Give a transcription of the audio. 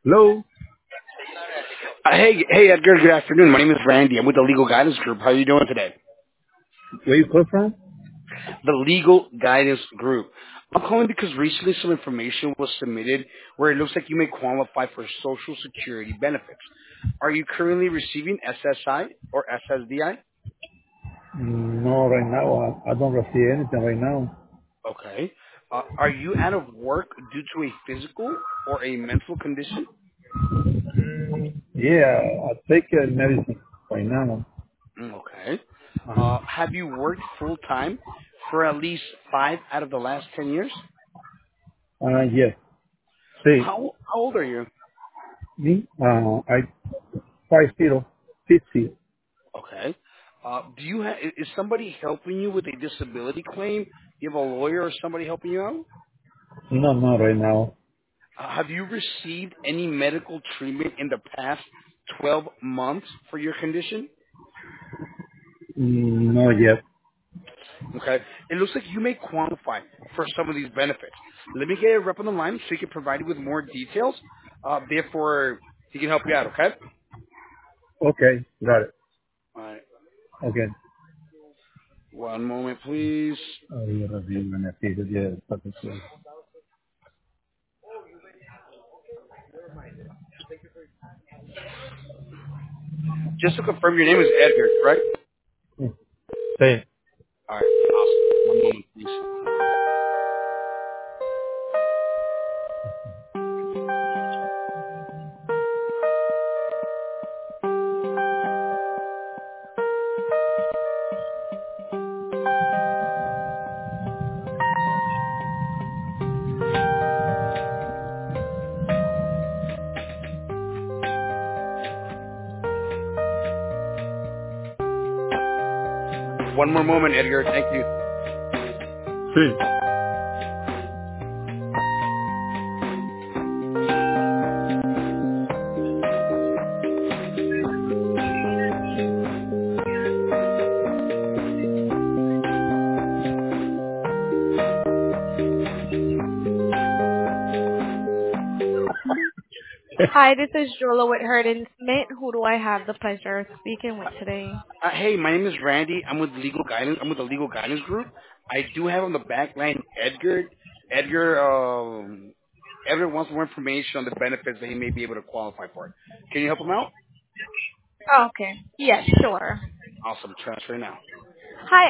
Hello, Hey, Edgar. Good afternoon. My name is Randy. I'm with the Legal Guidance Group. How are you doing today? where you call from? The Legal Guidance Group. I'm calling because recently some information was submitted where it looks like you may qualify for Social Security benefits. Are you currently receiving SSI or SSDI? No, right now I don't receive anything right now. Okay. Are you out of work due to a physical or a mental condition? Yeah, I take medicine right now. Okay. Uh-huh. Have you worked full time for at least 5 out of the last 10 years? Yes. Sí. How old are you? Me? I 50, 50. Okay. Do you is somebody helping you with a disability claim? You have a lawyer or somebody helping you out? No, not right now. Have you received any medical treatment in the past 12 months for your condition? Not yet. Okay. It looks like you may qualify for some of these benefits. Let me get a rep on the line so he can provide you with more details. Therefore, he can help you out, okay? Okay, got it. All right. Okay. One moment, please. You review beneficios, yeah, perfect. Just to confirm, your name is Edgar, correct? Sí. All right. Awesome. One moment, please. One more moment, Edgar. Thank you. Sí. Hi, this is Jola with Herdin Smith. Who do I have the pleasure of speaking with today? Hey, my name is Randy. I'm with Legal Guidance. I'm with the Legal Guidance Group. I do have on the back line Edgar. Edgar, Edgar wants more information on the benefits that he may be able to qualify for. Can you help him out? Okay. Yes, sure. Awesome. Transfer now. Hi,